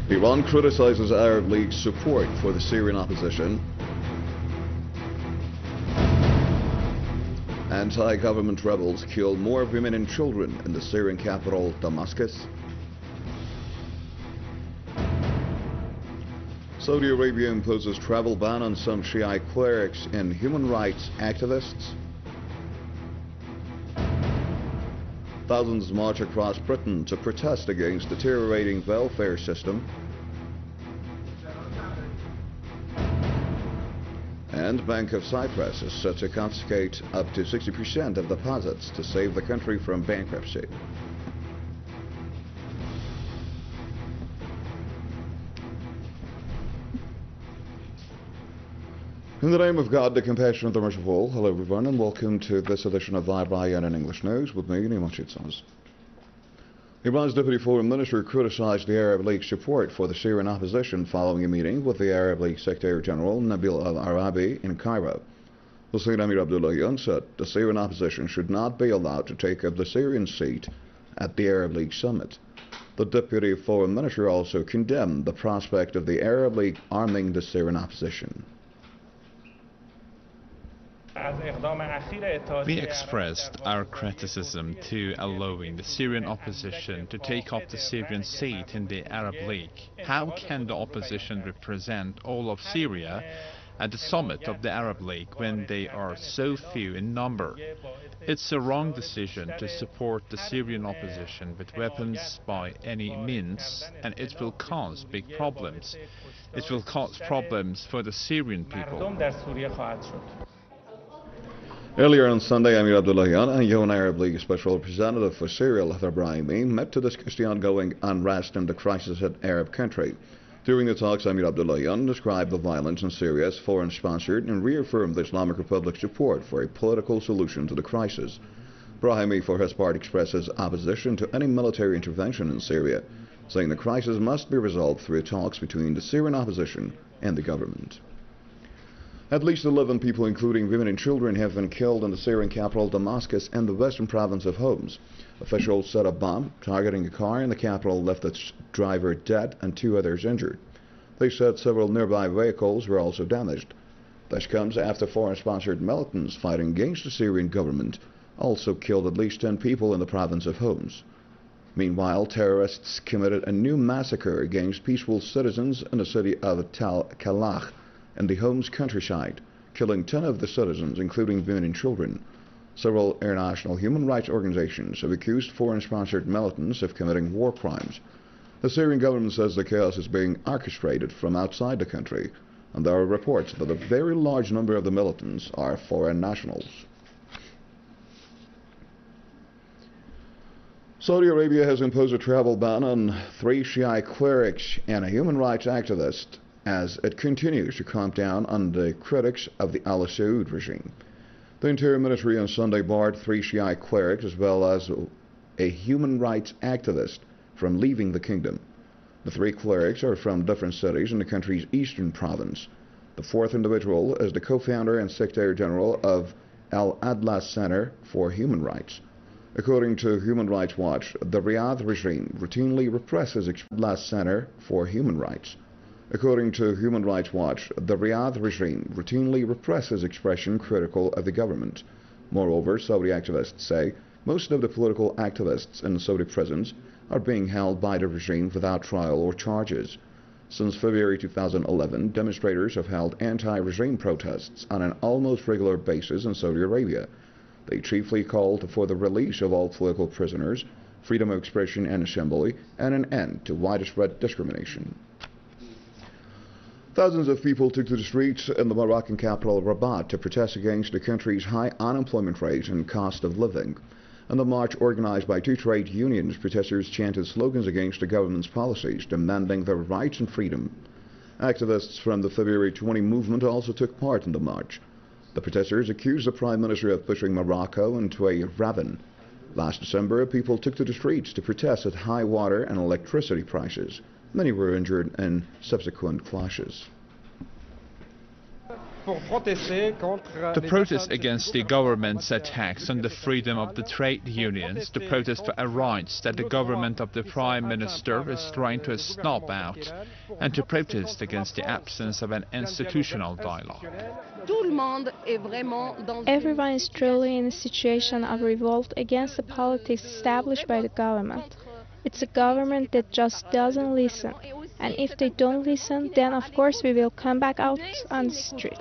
Iran criticizes Arab League's support for the Syrian opposition. Anti-government rebels kill more women and children in the Syrian capital, Damascus. Saudi Arabia imposes travel ban on some Shiite clerics and human rights activists. Thousands march across Britain to protest against deteriorating welfare system. And Bank of Cyprus is set to confiscate up to 60% of deposits to save the country from bankruptcy. In the name of God, the compassionate, the merciful, hello everyone, and welcome to this edition of Live Ryan and English News with me, Nima Chitsas. Iran's Deputy Foreign Minister criticized the Arab League's support for the Syrian opposition following a meeting with the Arab League Secretary General Nabil al-Arabi in Cairo. Hossein Amir Abdullahian said the Syrian opposition should not be allowed to take up the Syrian seat at the Arab League summit. The Deputy Foreign Minister also condemned the prospect of the Arab League arming the Syrian opposition. We expressed our criticism to allowing the Syrian opposition to take up the Syrian seat in the Arab League. How can the opposition represent all of Syria at the summit of the Arab League when they are so few in number? It's a wrong decision to support the Syrian opposition with weapons by any means, and it will cause big problems. It will cause problems for the Syrian people. Earlier on Sunday, Amir Abdullahian and UN Arab League Special Representative for Syria, Lahar Brahimi, met to discuss the ongoing unrest and the crisis in Arab country. During the talks, Amir Abdullahian described the violence in Syria as foreign-sponsored and reaffirmed the Islamic Republic's support for a political solution to the crisis. Brahimi, for his part, expresses opposition to any military intervention in Syria, saying the crisis must be resolved through talks between the Syrian opposition and the government. At least 11 people, including women and children, have been killed in the Syrian capital Damascus and the western province of Homs. Officials said a bomb targeting a car in the capital left its driver dead and 2 others injured. They said several nearby vehicles were also damaged. This comes after foreign-sponsored militants fighting against the Syrian government also killed at least 10 people in the province of Homs. Meanwhile, terrorists committed a new massacre against peaceful citizens in the city of Tal Kalach in the Homs countryside, killing 10 of the citizens, including women and children. Several international human rights organizations have accused foreign-sponsored militants of committing war crimes. The Syrian government says the chaos is being orchestrated from outside the country, and there are reports that a very large number of the militants are foreign nationals. Saudi Arabia has imposed a travel ban on 3 Shiite clerics and a human rights activist as it continues to clamp down on the critics of the Al Saud regime. The Interior Ministry on Sunday barred 3 Shiite clerics as well as a human rights activist from leaving the kingdom. The 3 clerics are from different cities in the country's eastern province. The 4th individual is the co-founder and Secretary General of Al-Adla Center for Human Rights. According to Human Rights Watch, the Riyadh regime routinely represses Al-Adla Center for Human Rights. According to Human Rights Watch, the Riyadh regime routinely represses expression critical of the government. Moreover, Saudi activists say most of the political activists in Saudi prisons are being held by the regime without trial or charges. Since February 2011, demonstrators have held anti-regime protests on an almost regular basis in Saudi Arabia. They chiefly called for the release of all political prisoners, freedom of expression and assembly, and an end to widespread discrimination. Thousands of people took to the streets in the Moroccan capital Rabat to protest against the country's high unemployment rate and cost of living. In the march organized by 2 trade unions, protesters chanted slogans against the government's policies, demanding their rights and freedom. Activists from the February 20 movement also took part in the march. The protesters accused the Prime Minister of pushing Morocco into a ravine. Last December, people took to the streets to protest at high water and electricity prices. Many were injured in subsequent clashes. To protest against the government's attacks on the freedom of the trade unions, to protest for rights that the government of the Prime Minister is trying to snuff out, and to protest against the absence of an institutional dialogue. Everyone is truly in a situation of revolt against the politics established by the government. It's a government that just doesn't listen. And if they don't listen, then of course we will come back out on the streets.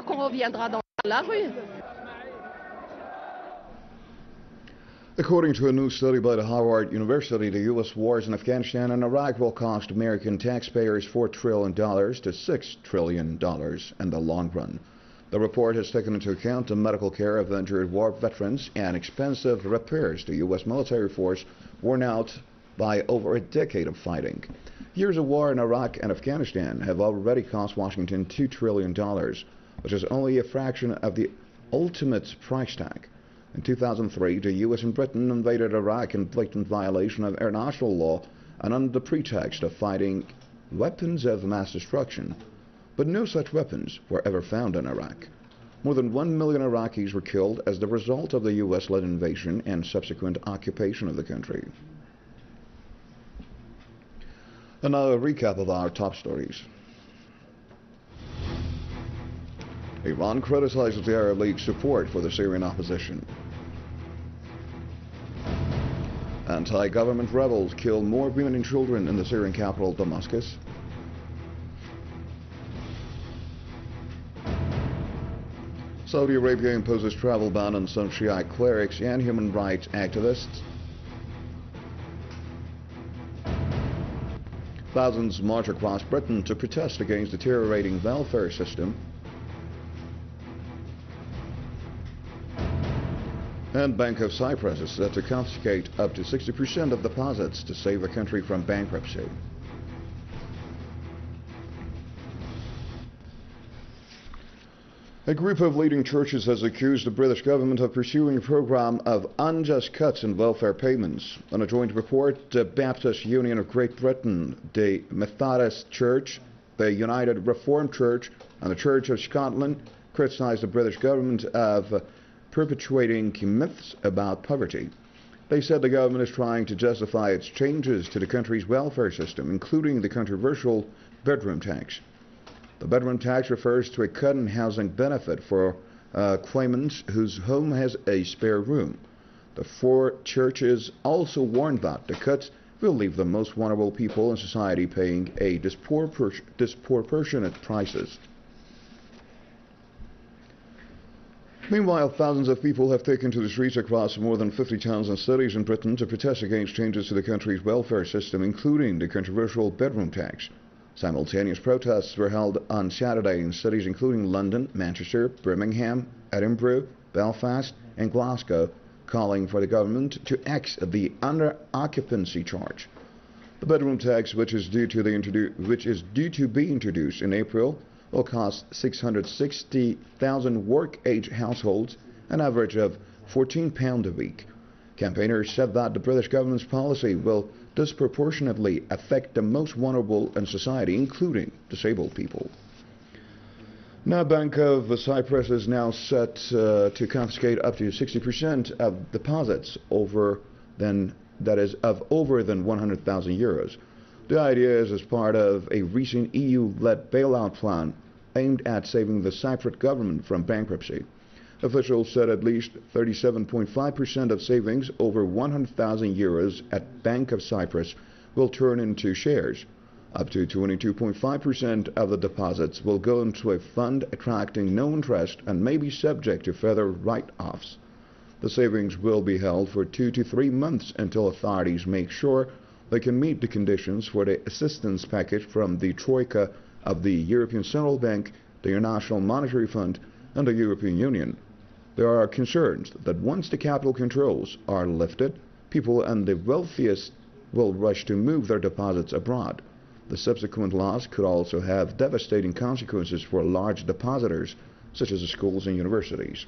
According to a new study by the Harvard University, the U.S. wars in Afghanistan and Iraq will cost American taxpayers $4 trillion to $6 trillion in the long run. The report has taken into account the medical care of injured war veterans and expensive repairs to U.S. military force worn out by over a decade of fighting. Years of war in Iraq and Afghanistan have already cost Washington $2 trillion, which is only a fraction of the ultimate price tag. In 2003, the U.S. and Britain invaded Iraq in blatant violation of international law and under the pretext of fighting weapons of mass destruction. But no such weapons were ever found in Iraq. More than 1 million Iraqis were killed as the result of the U.S.-led invasion and subsequent occupation of the country. And now a recap of our top stories. Iran criticizes the Arab League's support for the Syrian opposition. Anti-government rebels kill more women and children in the Syrian capital, Damascus. Saudi Arabia imposes travel ban on some Shiite clerics and human rights activists. Thousands march across Britain to protest against the deteriorating welfare system. And Bank of Cyprus is set to confiscate up to 60% of deposits to save the country from bankruptcy. A group of leading churches has accused the British government of pursuing a program of unjust cuts in welfare payments. In a joint report, the Baptist Union of Great Britain, the Methodist Church, the United Reformed Church, and the Church of Scotland criticized the British government of perpetuating myths about poverty. They said the government is trying to justify its changes to the country's welfare system, including the controversial bedroom tax. The bedroom tax refers to a cut in housing benefit for claimants whose home has a spare room. The four churches also warned that the cuts will leave the most vulnerable people in society paying a disproportionate prices. Meanwhile, thousands of people have taken to the streets across more than 50 towns and cities in Britain to protest against changes to the country's welfare system, including the controversial bedroom tax. Simultaneous protests were held on Saturday in cities including London, Manchester, Birmingham, Edinburgh, Belfast, and Glasgow, calling for the government to axe the under-occupancy charge. The bedroom tax, which is due to be introduced in April, will cost 660,000 work-age households an average of £14 a week. Campaigners said that the British government's policy will disproportionately affect the most vulnerable in society, including disabled people. Now, Bank of Cyprus is now set to confiscate up to 60% of deposits over than 100,000 euros. The idea is as part of a recent EU-led bailout plan aimed at saving the Cypriot government from bankruptcy. Officials said at least 37.5% of savings over 100,000 euros at Bank of Cyprus will turn into shares. Up to 22.5% of the deposits will go into a fund attracting no interest and may be subject to further write-offs. The savings will be held for 2 to 3 months until authorities make sure they can meet the conditions for the assistance package from the Troika of the European Central Bank, the International Monetary Fund, and the European Union. There are concerns that once the capital controls are lifted, people and the wealthiest will rush to move their deposits abroad. The subsequent loss could also have devastating consequences for large depositors, such as the schools and universities.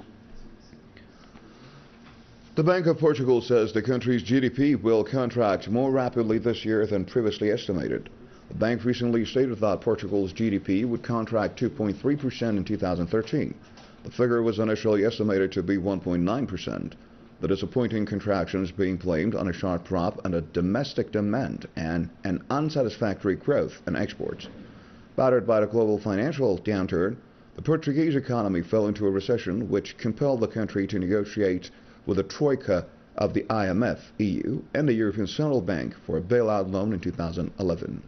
The Bank of Portugal says the country's GDP will contract more rapidly this year than previously estimated. The bank recently stated that Portugal's GDP would contract 2.3% in 2013. The figure was initially estimated to be 1.9%. The disappointing contraction is being blamed on a sharp drop in domestic demand and an unsatisfactory growth in exports. Battered by the global financial downturn, the Portuguese economy fell into a recession which compelled the country to negotiate with the Troika of the IMF, EU, and the European Central Bank for a bailout loan in 2011.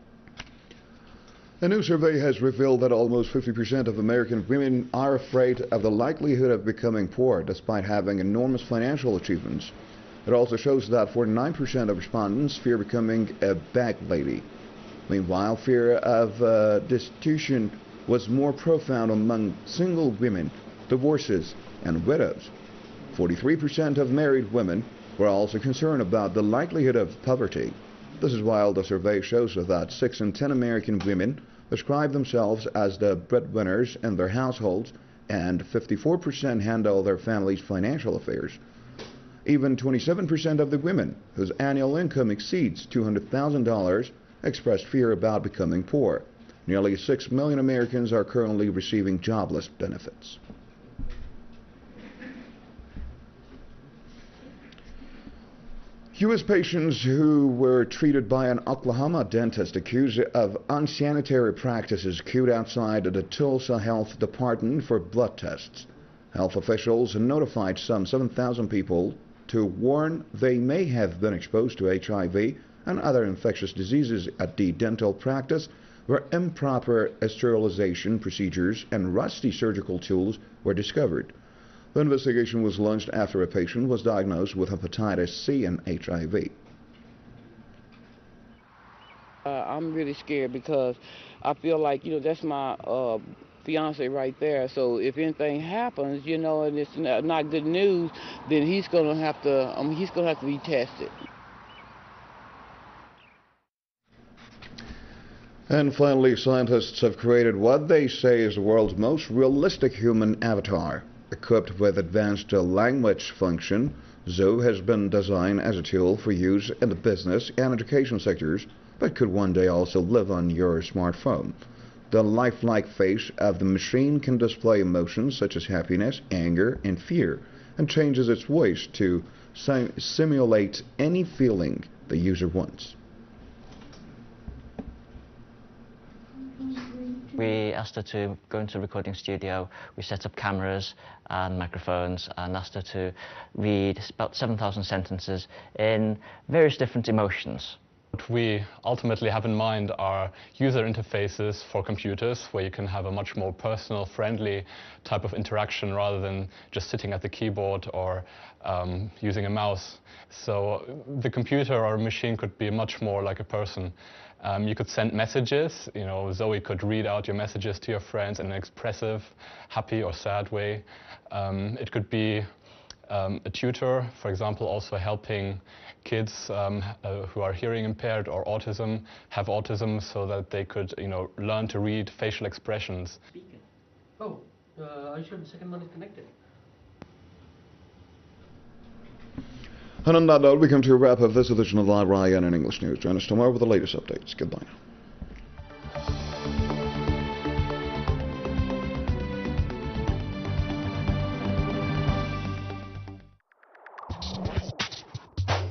A new survey has revealed that almost 50% of American women are afraid of the likelihood of becoming poor despite having enormous financial achievements. It also shows that 49% of respondents fear becoming a bag lady. Meanwhile, fear of destitution was more profound among single women, divorces, and widows. 43% of married women were also concerned about the likelihood of poverty. This is while the survey shows that 6 in 10 American women describe themselves as the breadwinners in their households, and 54% handle their family's financial affairs. Even 27% of the women whose annual income exceeds $200,000 expressed fear about becoming poor. Nearly 6 million Americans are currently receiving jobless benefits. U.S. patients who were treated by an Oklahoma dentist accused of unsanitary practices queued outside the Tulsa Health Department for blood tests. Health officials notified some 7,000 people to warn they may have been exposed to HIV and other infectious diseases at the dental practice, where improper sterilization procedures and rusty surgical tools were discovered. The investigation was launched after a patient was diagnosed with hepatitis C and HIV. I'm really scared because I feel like, that's my fiance right there. So if anything happens, and it's not good news, then he's gonna have to be tested. And finally, scientists have created what they say is the world's most realistic human avatar. Equipped with advanced language function, Zoe has been designed as a tool for use in the business and education sectors, but could one day also live on your smartphone. The lifelike face of the machine can display emotions such as happiness, anger, and fear, and changes its voice to simulate any feeling the user wants. We asked her to go into a recording studio. We set up cameras and microphones and asked her to read about 7,000 sentences in various different emotions. What we ultimately have in mind are user interfaces for computers where you can have a much more personal, friendly type of interaction rather than just sitting at the keyboard or using a mouse. So the computer or a machine could be much more like a person. You could send messages, Zoe could read out your messages to your friends in an expressive, happy or sad way. It could be a tutor, for example, also helping kids who are hearing impaired or have autism so that they could, learn to read facial expressions. Speaking. Oh, are you sure the second one is connected? And on that note, we come to a wrap of this edition of Live Ryan in English News. Join us tomorrow with the latest updates. Goodbye now.